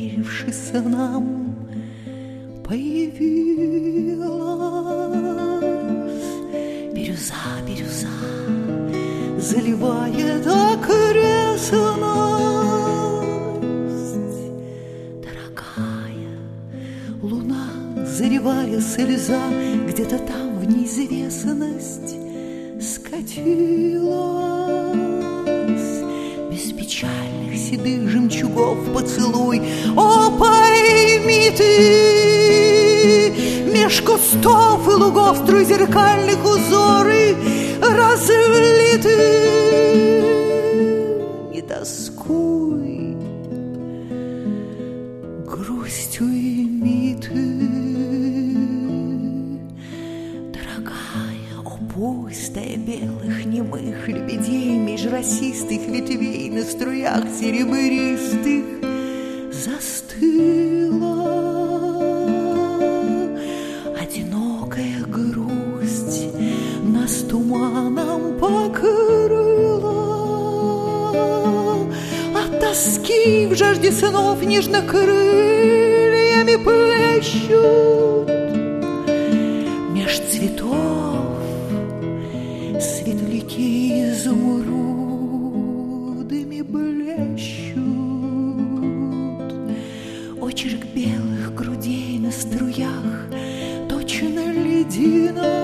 доверившись нам, появилась. Бирюза, бирюза заливает окрестность. Дорогая луна, заревая слеза, где-то там в неизвестность скатилась. Без печальных седых жемчугов поцелуй, о, пойми ты, меж кустов и лугов струй зеркальных узоры разлиты. Не тоскуй, грустью уйми ты, дорогая, о, пустая белых немых лебедей меж росистых ветвей на струях серебристых застыла. Одинокая грусть нас туманом покрыла. От тоски в жажде снов нежно крыльями плещут. Меж цветов светляки изумрудами блещут. Очерк белых грудей на струях точно ледяной